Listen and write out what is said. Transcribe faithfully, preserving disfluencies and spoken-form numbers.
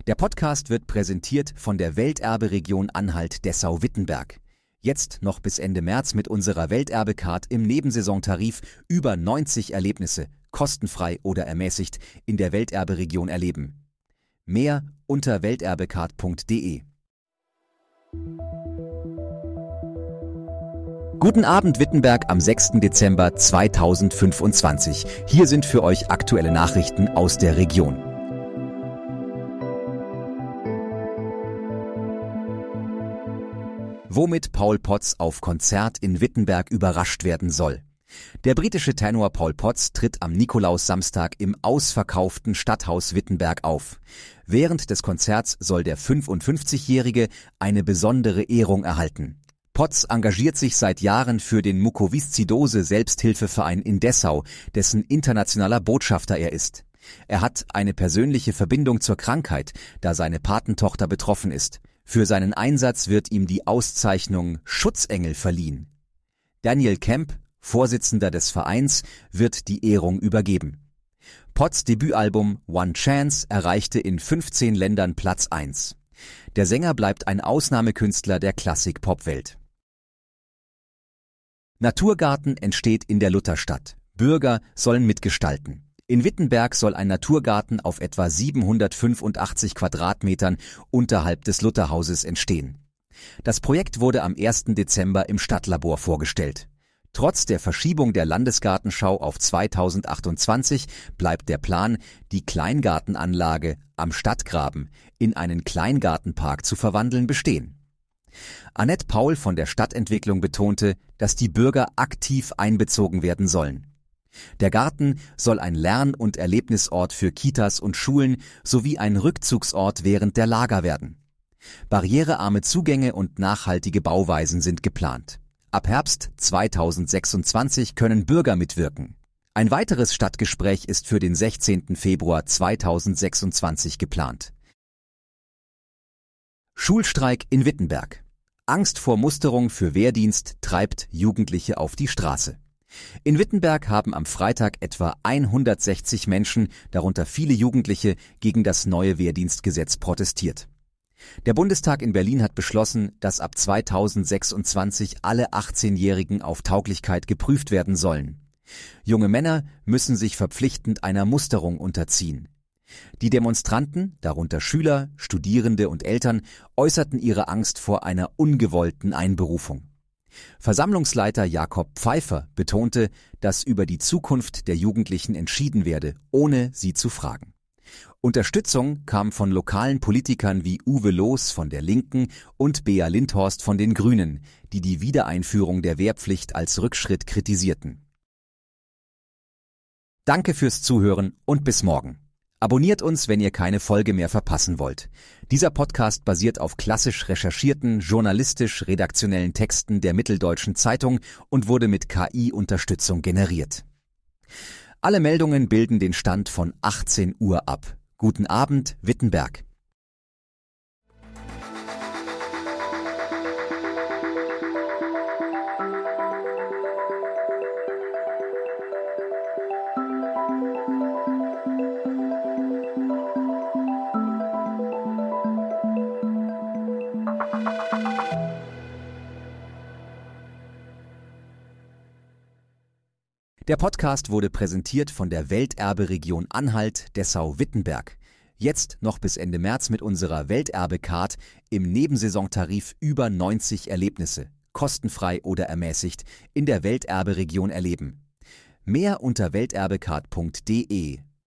Der Podcast wird präsentiert von der Welterbe-Region Anhalt-Dessau-Wittenberg. Jetzt noch bis Ende März mit unserer Welterbe-Card im Nebensaisontarif über neunzig Erlebnisse, kostenfrei oder ermäßigt, in der Welterbe-Region erleben. Mehr unter welterbecard punkt de. Guten Abend Wittenberg am sechsten Dezember zweitausendfünfundzwanzig. Hier sind für euch aktuelle Nachrichten aus der Region. Womit Paul Potts auf Konzert in Wittenberg überrascht werden soll. Der britische Tenor Paul Potts tritt am Nikolaussamstag im ausverkauften Stadthaus Wittenberg auf. Während des Konzerts soll der fünfundfünfzigjährige eine besondere Ehrung erhalten. Potts engagiert sich seit Jahren für den Mukoviszidose-Selbsthilfeverein in Dessau, dessen internationaler Botschafter er ist. Er hat eine persönliche Verbindung zur Krankheit, da seine Patentochter betroffen ist. Für seinen Einsatz wird ihm die Auszeichnung Schutzengel verliehen. Daniel Kemp, Vorsitzender des Vereins, wird die Ehrung übergeben. Potts Debütalbum One Chance erreichte in fünfzehn Ländern Platz eins. Der Sänger bleibt ein Ausnahmekünstler der Klassik-Pop-Welt. Naturgarten entsteht in der Lutherstadt. Bürger sollen mitgestalten. In Wittenberg soll ein Naturgarten auf etwa siebenhundertfünfundachtzig Quadratmetern unterhalb des Lutherhauses entstehen. Das Projekt wurde am ersten Dezember im Stadtlabor vorgestellt. Trotz der Verschiebung der Landesgartenschau auf zweitausendachtundzwanzig bleibt der Plan, die Kleingartenanlage am Stadtgraben in einen Kleingartenpark zu verwandeln, bestehen. Annette Paul von der Stadtentwicklung betonte, dass die Bürger aktiv einbezogen werden sollen. Der Garten soll ein Lern- und Erlebnisort für Kitas und Schulen sowie ein Rückzugsort während der Lager werden. Barrierearme Zugänge und nachhaltige Bauweisen sind geplant. Ab Herbst zweitausendsechsundzwanzig können Bürger mitwirken. Ein weiteres Stadtgespräch ist für den sechzehnten Februar zweitausendsechsundzwanzig geplant. Schulstreik in Wittenberg. Angst vor Musterung für Wehrdienst treibt Jugendliche auf die Straße. In Wittenberg haben am Freitag etwa hundertsechzig Menschen, darunter viele Jugendliche, gegen das neue Wehrdienstgesetz protestiert. Der Bundestag in Berlin hat beschlossen, dass ab zweitausendsechsundzwanzig alle achtzehnjährigen auf Tauglichkeit geprüft werden sollen. Junge Männer müssen sich verpflichtend einer Musterung unterziehen. Die Demonstranten, darunter Schüler, Studierende und Eltern, äußerten ihre Angst vor einer ungewollten Einberufung. Versammlungsleiter Jakob Pfeiffer betonte, dass über die Zukunft der Jugendlichen entschieden werde, ohne sie zu fragen. Unterstützung kam von lokalen Politikern wie Uwe Loos von der Linken und Bea Lindhorst von den Grünen, die die Wiedereinführung der Wehrpflicht als Rückschritt kritisierten. Danke fürs Zuhören und bis morgen. Abonniert uns, wenn ihr keine Folge mehr verpassen wollt. Dieser Podcast basiert auf klassisch recherchierten, journalistisch-redaktionellen Texten der Mitteldeutschen Zeitung und wurde mit K I-Unterstützung generiert. Alle Meldungen bilden den Stand von achtzehn Uhr ab. Guten Abend, Wittenberg. Der Podcast wurde präsentiert von der Welterbe-Region Anhalt-Dessau-Wittenberg. Jetzt noch bis Ende März mit unserer Welterbe-Card im Nebensaisontarif über neunzig Erlebnisse, kostenfrei oder ermäßigt, in der Welterbe-Region erleben. Mehr unter welterbecard punkt de.